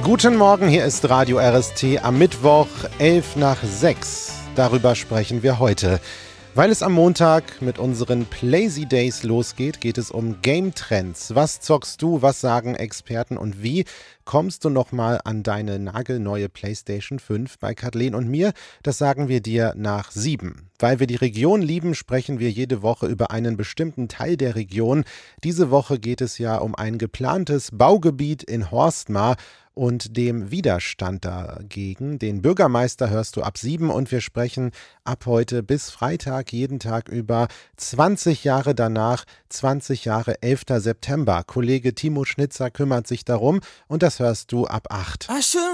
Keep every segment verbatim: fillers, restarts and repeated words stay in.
Guten Morgen, hier ist Radio R S T am Mittwoch, elf nach sechs. Darüber sprechen wir heute. Weil es am Montag mit unseren Playsy Days losgeht, geht es um Game Trends. Was zockst du, was sagen Experten und wie kommst du nochmal an deine nagelneue PlayStation fünf bei Kathleen und mir? Das sagen wir dir nach sieben. Weil wir die Region lieben, sprechen wir jede Woche über einen bestimmten Teil der Region. Diese Woche geht es ja um ein geplantes Baugebiet in Horstmar und dem Widerstand dagegen. Den Bürgermeister hörst du ab sieben und wir sprechen ab heute bis Freitag jeden Tag über zwanzig Jahre danach, zwanzig Jahre elfter September. Kollege Timo Schnitzer kümmert sich darum und das hörst du ab acht.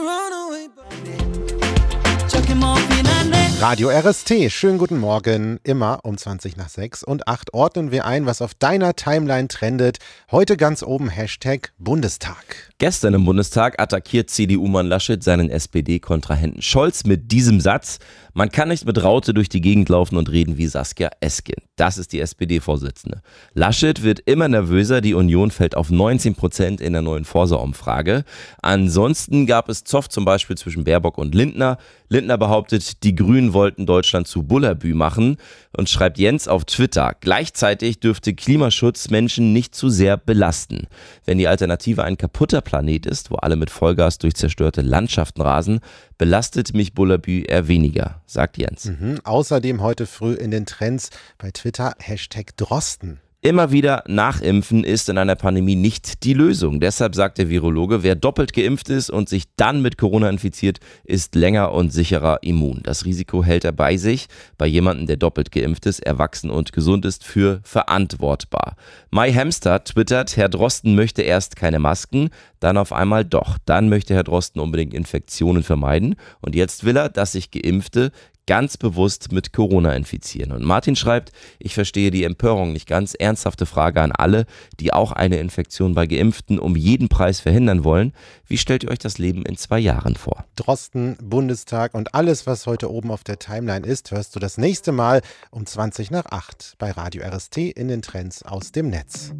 Radio R S T, schönen guten Morgen, immer um zwanzig nach sechs und acht ordnen wir ein, was auf deiner Timeline trendet. Heute ganz oben Hashtag Bundestag. Gestern im Bundestag attackiert C D U-Mann Laschet seinen S P D-Kontrahenten Scholz mit diesem Satz: Man kann nicht mit Raute durch die Gegend laufen und reden wie Saskia Esken. Das ist die S P D-Vorsitzende. Laschet wird immer nervöser, die Union fällt auf neunzehn Prozent in der neuen Forsa-Umfrage. Ansonsten gab es Zoff zum Beispiel zwischen Baerbock und Lindner. Lindner behauptet, die Grünen wollten Deutschland zu Bullabü machen und schreibt Jens auf Twitter: Gleichzeitig dürfte Klimaschutz Menschen nicht zu sehr belasten. Wenn die Alternative ein kaputter Planet ist, wo alle mit Vollgas durch zerstörte Landschaften rasen, belastet mich Bullabü eher weniger, sagt Jens. Mhm. Außerdem heute früh in den Trends bei Twitter Hashtag Drosten. Immer wieder nachimpfen ist in einer Pandemie nicht die Lösung. Deshalb sagt der Virologe, wer doppelt geimpft ist und sich dann mit Corona infiziert, ist länger und sicherer immun. Das Risiko hält er bei sich, bei jemandem, der doppelt geimpft ist, erwachsen und gesund ist, für verantwortbar. Mai Hamster twittert, Herr Drosten möchte erst keine Masken, dann auf einmal doch. Dann möchte Herr Drosten unbedingt Infektionen vermeiden und jetzt will er, dass sich Geimpfte ganz bewusst mit Corona infizieren. Und Martin schreibt, ich verstehe die Empörung nicht ganz. Ernsthafte Frage an alle, die auch eine Infektion bei Geimpften um jeden Preis verhindern wollen. Wie stellt ihr euch das Leben in zwei Jahren vor? Drosten, Bundestag und alles, was heute oben auf der Timeline ist, hörst du das nächste Mal um zwanzig nach acht bei Radio R S T in den Trends aus dem Netz.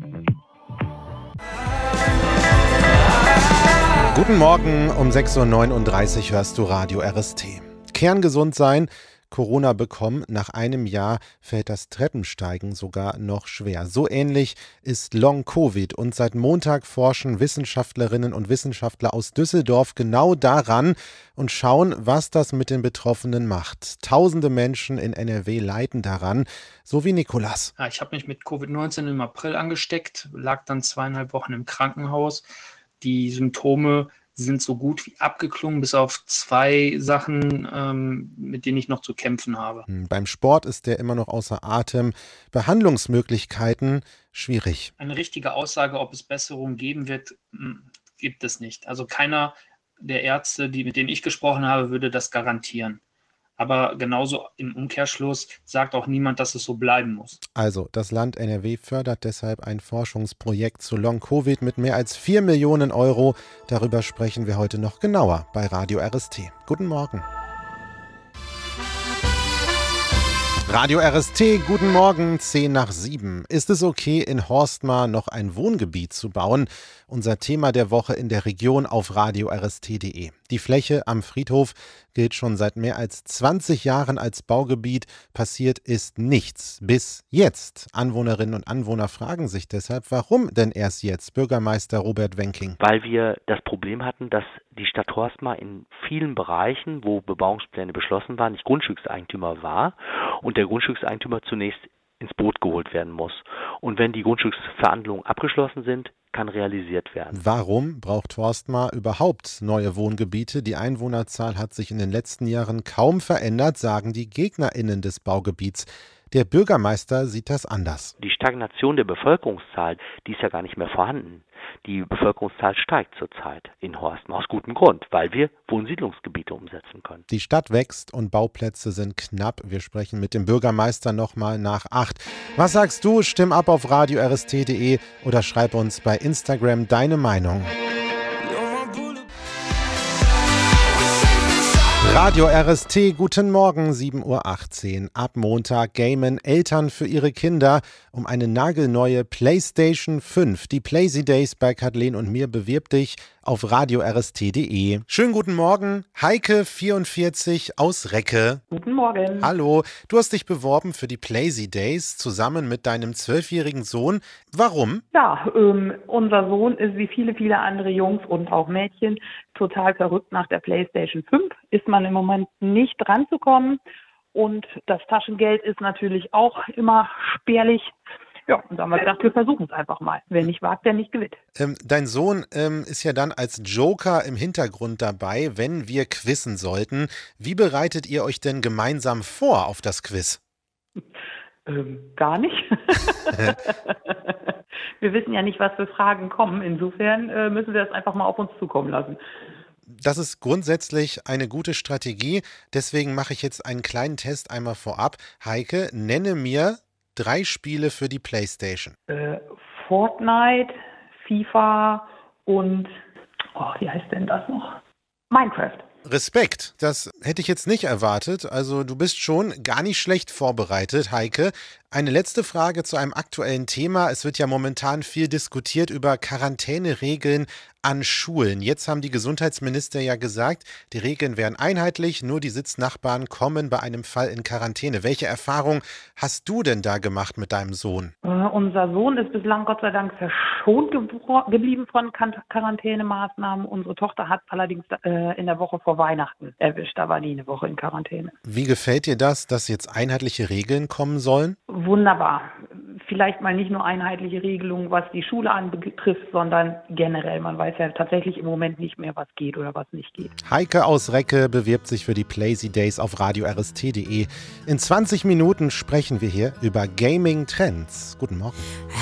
Guten Morgen, um sechs Uhr neununddreißig hörst du Radio R S T. Kerngesund sein, Corona bekommen, nach einem Jahr fällt das Treppensteigen sogar noch schwer. So ähnlich ist Long-Covid und seit Montag forschen Wissenschaftlerinnen und Wissenschaftler aus Düsseldorf genau daran und schauen, was das mit den Betroffenen macht. Tausende Menschen in N R W leiden daran, so wie Nikolas. Ja, ich habe mich mit Covid neunzehn im April angesteckt, lag dann zweieinhalb Wochen im Krankenhaus. Die Symptome sind so gut wie abgeklungen, bis auf zwei Sachen, ähm, mit denen ich noch zu kämpfen habe. Beim Sport ist der immer noch außer Atem. Behandlungsmöglichkeiten schwierig. Eine richtige Aussage, ob es Besserung geben wird, gibt es nicht. Also keiner der Ärzte, die, mit denen ich gesprochen habe, würde das garantieren. Aber genauso im Umkehrschluss sagt auch niemand, dass es so bleiben muss. Also, das Land N R W fördert deshalb ein Forschungsprojekt zu Long-Covid mit mehr als vier Millionen Euro. Darüber sprechen wir heute noch genauer bei Radio R S T. Guten Morgen. Radio R S T, guten Morgen, zehn nach sieben. Ist es okay, in Horstmar noch ein Wohngebiet zu bauen? Unser Thema der Woche in der Region auf radio r s t punkt d e. Die Fläche am Friedhof gilt schon seit mehr als zwanzig Jahren als Baugebiet. Passiert ist nichts. Bis jetzt. Anwohnerinnen und Anwohner fragen sich deshalb, warum denn erst jetzt? Bürgermeister Robert Wenking. Weil wir das Problem hatten, dass die Stadt Horstmar in vielen Bereichen, wo Bebauungspläne beschlossen waren, nicht Grundstückseigentümer war und der Grundstückseigentümer zunächst ins Boot geholt werden muss. Und wenn die Grundstücksverhandlungen abgeschlossen sind, kann realisiert werden. Warum braucht Horstmar überhaupt neue Wohngebiete? Die Einwohnerzahl hat sich in den letzten Jahren kaum verändert, sagen die GegnerInnen des Baugebiets. Der Bürgermeister sieht das anders. Die Stagnation der Bevölkerungszahl, die ist ja gar nicht mehr vorhanden. Die Bevölkerungszahl steigt zurzeit in Horstmar aus gutem Grund, weil wir Wohnsiedlungsgebiete umsetzen können. Die Stadt wächst und Bauplätze sind knapp. Wir sprechen mit dem Bürgermeister nochmal nach acht. Was sagst du? Stimm ab auf radio r s t punkt d e oder schreib uns bei Instagram deine Meinung. Radio R S T, guten Morgen, sieben Uhr achtzehn. Ab Montag gamen Eltern für ihre Kinder um eine nagelneue PlayStation fünf. Die Playsy Days bei Kathleen und mir bewirbt dich auf radio r s t punkt d e. Schönen guten Morgen, Heike vierundvierzig aus Recke. Guten Morgen. Hallo, du hast dich beworben für die Plazy Days zusammen mit deinem zwölfjährigen Sohn. Warum? Ja, ähm, unser Sohn ist wie viele, viele andere Jungs und auch Mädchen total verrückt nach der PlayStation fünf. Ist man im Moment nicht dran zu kommen und das Taschengeld ist natürlich auch immer spärlich. Ja, und da haben wir gedacht, wir versuchen es einfach mal. Wer nicht wagt, der nicht gewinnt. Ähm, dein Sohn ähm, ist ja dann als Joker im Hintergrund dabei, wenn wir quizzen sollten. Wie bereitet ihr euch denn gemeinsam vor auf das Quiz? Ähm, gar nicht. Wir wissen ja nicht, was für Fragen kommen. Insofern äh, müssen wir das einfach mal auf uns zukommen lassen. Das ist grundsätzlich eine gute Strategie. Deswegen mache ich jetzt einen kleinen Test einmal vorab. Heike, nenne mir drei Spiele für die PlayStation. Äh, Fortnite, FIFA und, oh, wie heißt denn das noch? Minecraft. Respekt, das hätte ich jetzt nicht erwartet. Also du bist schon gar nicht schlecht vorbereitet, Heike. Eine letzte Frage zu einem aktuellen Thema. Es wird ja momentan viel diskutiert über Quarantäneregeln an Schulen. Jetzt haben die Gesundheitsminister ja gesagt, die Regeln wären einheitlich, nur die Sitznachbarn kommen bei einem Fall in Quarantäne. Welche Erfahrung hast du denn da gemacht mit deinem Sohn? Äh, unser Sohn ist bislang Gott sei Dank verschont gebro- geblieben von Kan- Quarantänemaßnahmen. Unsere Tochter hat allerdings äh, in der Woche vor Weihnachten erwischt. Da war die eine Woche in Quarantäne. Wie gefällt dir das, dass jetzt einheitliche Regeln kommen sollen? Wunderbar. Vielleicht mal nicht nur einheitliche Regelungen, was die Schule anbetrifft, sondern generell. Man weiß ja tatsächlich im Moment nicht mehr, was geht oder was nicht geht. Heike aus Recke bewirbt sich für die Plazy Days auf radio r s t punkt d e. In zwanzig Minuten sprechen wir hier über Gaming-Trends. Guten Morgen.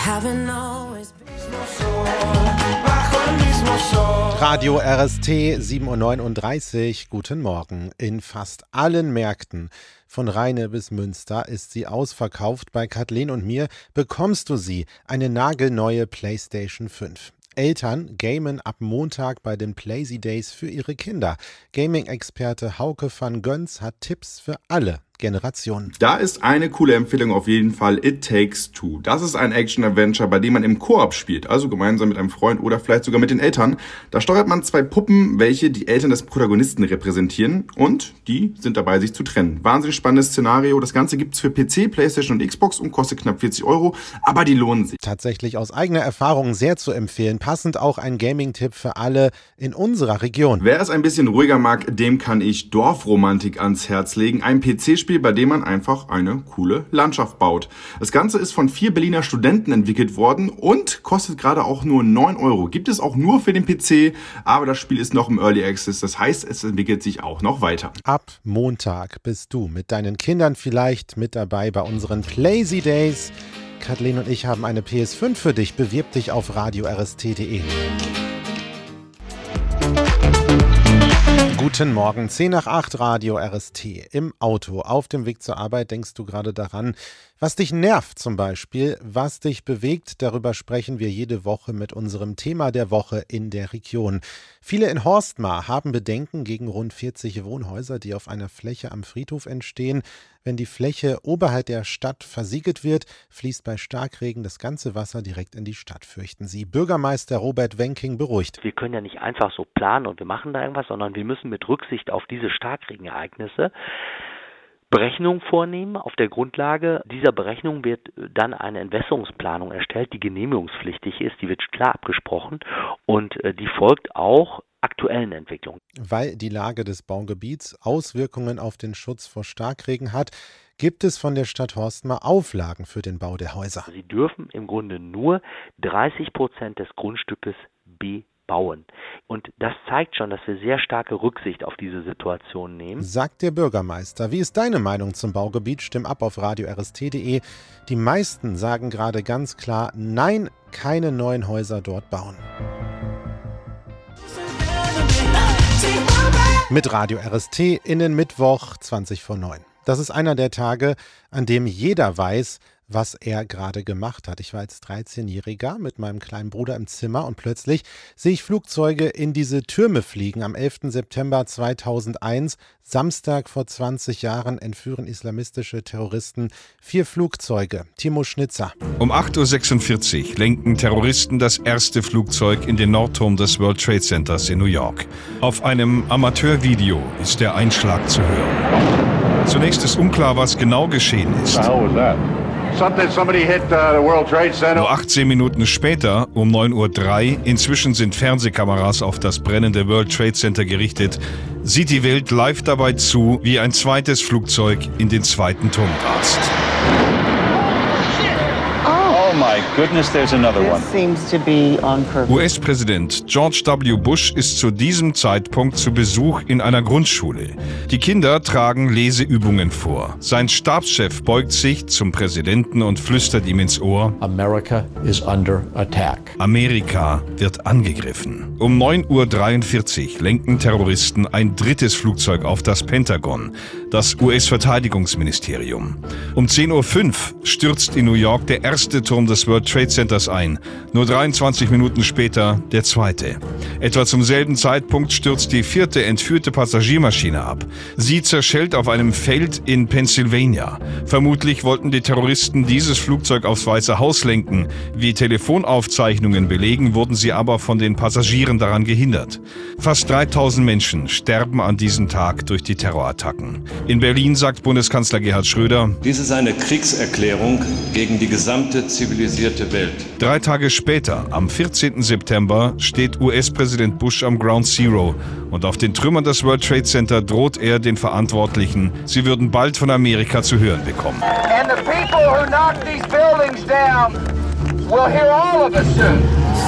Radio R S T sieben Uhr neununddreißig. Guten Morgen. In fast allen Märkten von Rheine bis Münster ist sie ausverkauft. Bei Kathleen und mir bekommst du sie, eine nagelneue PlayStation fünf. Eltern gamen ab Montag bei den Plazy Days für ihre Kinder. Gaming-Experte Hauke van Göns hat Tipps für alle Generationen. Da ist eine coole Empfehlung auf jeden Fall It Takes Two. Das ist ein Action-Adventure, bei dem man im Koop spielt, also gemeinsam mit einem Freund oder vielleicht sogar mit den Eltern. Da steuert man zwei Puppen, welche die Eltern des Protagonisten repräsentieren und die sind dabei, sich zu trennen. Wahnsinnig spannendes Szenario. Das Ganze gibt's für P C, PlayStation und Xbox und kostet knapp vierzig Euro, aber die lohnen sich. Tatsächlich aus eigener Erfahrung sehr zu empfehlen. Passend auch ein Gaming-Tipp für alle in unserer Region. Wer es ein bisschen ruhiger mag, dem kann ich Dorfromantik ans Herz legen. Ein P C-Spiel, bei dem man einfach eine coole Landschaft baut. Das Ganze ist von vier Berliner Studenten entwickelt worden und kostet gerade auch nur neun Euro. Gibt es auch nur für den P C, aber das Spiel ist noch im Early Access. Das heißt, es entwickelt sich auch noch weiter. Ab Montag bist du mit deinen Kindern vielleicht mit dabei bei unseren Plazy Days. Kathleen und ich haben eine P S fünf für dich. Bewirb dich auf radio r s t punkt d e. Guten Morgen, zehn nach acht, Radio R S T. Im Auto, auf dem Weg zur Arbeit denkst du gerade daran, was dich nervt zum Beispiel, was dich bewegt. Darüber sprechen wir jede Woche mit unserem Thema der Woche in der Region. Viele in Horstmar haben Bedenken gegen rund vierzig Wohnhäuser, die auf einer Fläche am Friedhof entstehen. Wenn die Fläche oberhalb der Stadt versiegelt wird, fließt bei Starkregen das ganze Wasser direkt in die Stadt, fürchten sie. Bürgermeister Robert Wenking beruhigt. Wir können ja nicht einfach so planen und wir machen da irgendwas, sondern wir müssen mit Rücksicht auf diese Starkregenereignisse Berechnungen vornehmen. Auf der Grundlage dieser Berechnung wird dann eine Entwässerungsplanung erstellt, die genehmigungspflichtig ist, die wird klar abgesprochen und die folgt auch aktuellen Entwicklungen. Weil die Lage des Baugebiets Auswirkungen auf den Schutz vor Starkregen hat, gibt es von der Stadt Horstmar Auflagen für den Bau der Häuser. Sie dürfen im Grunde nur dreißig Prozent des Grundstückes bebauen. Und das zeigt schon, dass wir sehr starke Rücksicht auf diese Situation nehmen. Sagt der Bürgermeister. Wie ist deine Meinung zum Baugebiet? Stimm ab auf radio r s t punkt d e. Die meisten sagen gerade ganz klar, nein, keine neuen Häuser dort bauen. Mit Radio R S T innen Mittwoch zwanzig vor neun. Das ist einer der Tage, an dem jeder weiß, was er gerade gemacht hat. Ich war als dreizehnjähriger mit meinem kleinen Bruder im Zimmer und plötzlich sehe ich Flugzeuge in diese Türme fliegen. Am elften September zweitausendeins, Samstag vor zwanzig Jahren, entführen islamistische Terroristen vier Flugzeuge. Timo Schnitzer. Um acht Uhr sechsundvierzig lenken Terroristen das erste Flugzeug in den Nordturm des World Trade Centers in New York. Auf einem Amateurvideo ist der Einschlag zu hören. Zunächst ist unklar, was genau geschehen ist. Nur achtzehn Minuten später, um neun Uhr drei, inzwischen sind Fernsehkameras auf das brennende World Trade Center gerichtet, sieht die Welt live dabei zu, wie ein zweites Flugzeug in den zweiten Turm rast. Oh my goodness, there's another one. U S-Präsident George W. Bush ist zu diesem Zeitpunkt zu Besuch in einer Grundschule. Die Kinder tragen Leseübungen vor. Sein Stabschef beugt sich zum Präsidenten und flüstert ihm ins Ohr: America is under attack. Amerika wird angegriffen. Um neun Uhr dreiundvierzig lenken Terroristen ein drittes Flugzeug auf das Pentagon, das U S-Verteidigungsministerium. Um zehn Uhr fünf stürzt in New York der erste Turm des World Trade Centers ein. Nur dreiundzwanzig Minuten später der zweite. Etwa zum selben Zeitpunkt stürzt die vierte entführte Passagiermaschine ab. Sie zerschellt auf einem Feld in Pennsylvania. Vermutlich wollten die Terroristen dieses Flugzeug aufs Weiße Haus lenken. Wie Telefonaufzeichnungen belegen, wurden sie aber von den Passagieren daran gehindert. Fast dreitausend Menschen sterben an diesem Tag durch die Terrorattacken. In Berlin sagt Bundeskanzler Gerhard Schröder: Dies ist eine Kriegserklärung gegen die gesamte zivilisierte Welt. Drei Tage später, am vierzehnten September, steht U S-Präsident Bush am Ground Zero und auf den Trümmern des World Trade Center droht er den Verantwortlichen, sie würden bald von Amerika zu hören bekommen. And the people who knock these buildings down will hear all of us soon.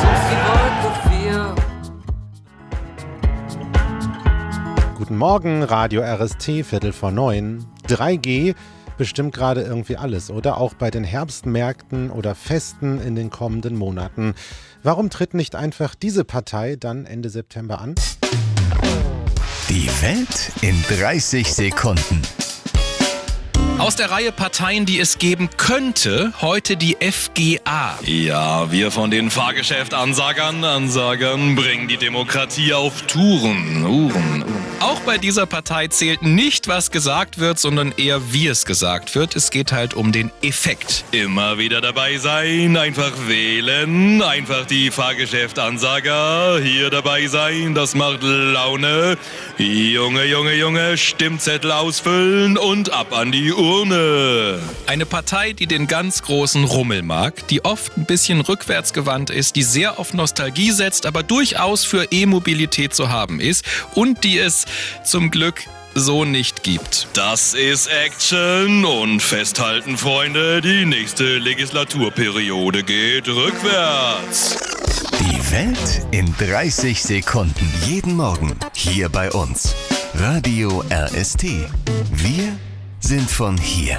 Guten Morgen, Radio R S T, Viertel vor neun. drei G bestimmt gerade irgendwie alles, oder? Auch bei den Herbstmärkten oder Festen in den kommenden Monaten. Warum tritt nicht einfach diese Partei dann Ende September an? Die Welt in dreißig Sekunden. Aus der Reihe Parteien, die es geben könnte, heute die F G A. Ja, wir von den Fahrgeschäft-Ansagern, Ansagern bringen die Demokratie auf Touren. Uhren. Auch bei dieser Partei zählt nicht, was gesagt wird, sondern eher, wie es gesagt wird. Es geht halt um den Effekt. Immer wieder dabei sein, einfach wählen, einfach die Fahrgeschäft-Ansager hier dabei sein, das macht Laune. Junge, Junge, Junge, Stimmzettel ausfüllen und ab an die Urne. Eine Partei, die den ganz großen Rummel mag, die oft ein bisschen rückwärtsgewandt ist, die sehr auf Nostalgie setzt, aber durchaus für E-Mobilität zu haben ist und die es zum Glück so nicht gibt. Das ist Action und festhalten, Freunde, die nächste Legislaturperiode geht rückwärts. Die Welt in dreißig Sekunden. Jeden Morgen hier bei uns. Radio R S T. Wir sind von hier.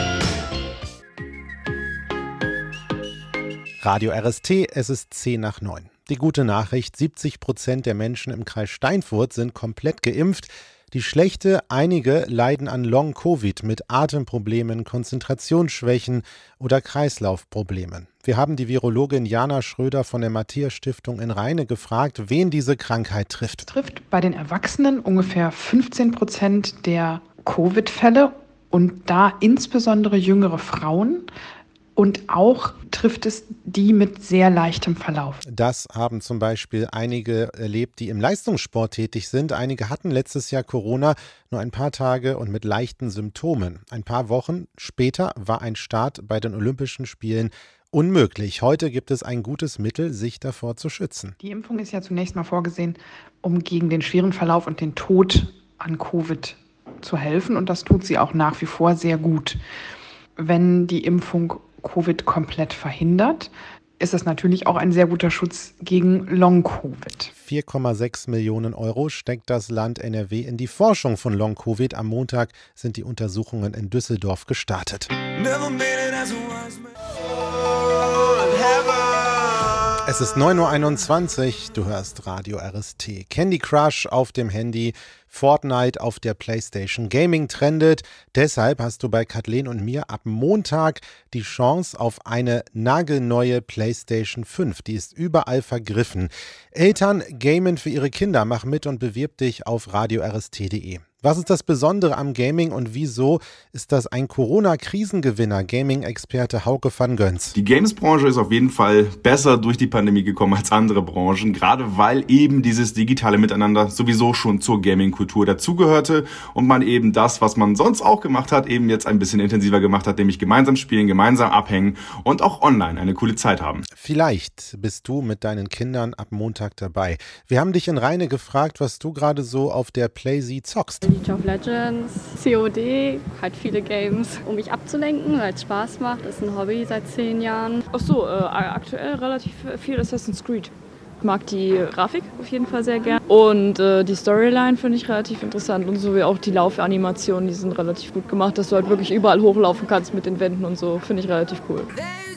Radio R S T, es ist zehn nach neun. Die gute Nachricht, siebzig Prozent der Menschen im Kreis Steinfurt sind komplett geimpft. Die schlechte, einige leiden an Long-Covid mit Atemproblemen, Konzentrationsschwächen oder Kreislaufproblemen. Wir haben die Virologin Jana Schröder von der Matthias-Stiftung in Rheine gefragt, wen diese Krankheit trifft. Es trifft bei den Erwachsenen ungefähr fünfzehn Prozent der Covid-Fälle und da insbesondere jüngere Frauen. Und auch trifft es die mit sehr leichtem Verlauf. Das haben zum Beispiel einige erlebt, die im Leistungssport tätig sind. Einige hatten letztes Jahr Corona, nur ein paar Tage und mit leichten Symptomen. Ein paar Wochen später war ein Start bei den Olympischen Spielen unmöglich. Heute gibt es ein gutes Mittel, sich davor zu schützen. Die Impfung ist ja zunächst mal vorgesehen, um gegen den schweren Verlauf und den Tod an Covid zu helfen. Und das tut sie auch nach wie vor sehr gut. Wenn die Impfung Covid komplett verhindert, ist es natürlich auch ein sehr guter Schutz gegen Long-Covid. vier Komma sechs Millionen Euro steckt das Land N R W in die Forschung von Long-Covid. Am Montag sind die Untersuchungen in Düsseldorf gestartet. Es ist neun Uhr einundzwanzig, du hörst Radio R S T. Candy Crush auf dem Handy, Fortnite auf der Playstation. Gaming trendet, deshalb hast du bei Kathleen und mir ab Montag die Chance auf eine nagelneue Playstation fünf. Die ist überall vergriffen. Eltern gamen für ihre Kinder, mach mit und bewirb dich auf radio r s t punkt d e. Was ist das Besondere am Gaming und wieso ist das ein Corona-Krisengewinner? Gaming-Experte Hauke van Göns. Die Games-Branche ist auf jeden Fall besser durch die Pandemie gekommen als andere Branchen, gerade weil eben dieses digitale Miteinander sowieso schon zur Gaming-Kultur dazugehörte und man eben das, was man sonst auch gemacht hat, eben jetzt ein bisschen intensiver gemacht hat, nämlich gemeinsam spielen, gemeinsam abhängen und auch online eine coole Zeit haben. Vielleicht bist du mit deinen Kindern ab Montag dabei. Wir haben dich in Rheine gefragt, was du gerade so auf der Playsee zockst. League of Legends, C O D, halt viele Games, um mich abzulenken, weil es Spaß macht. Das ist ein Hobby seit zehn Jahren. Ach so, äh, aktuell relativ viel Assassin's Creed. Ich mag die Grafik auf jeden Fall sehr gern. Und äh, die Storyline finde ich relativ interessant und so wie auch die Laufanimationen, die sind relativ gut gemacht, dass du halt wirklich überall hochlaufen kannst mit den Wänden und so, finde ich relativ cool.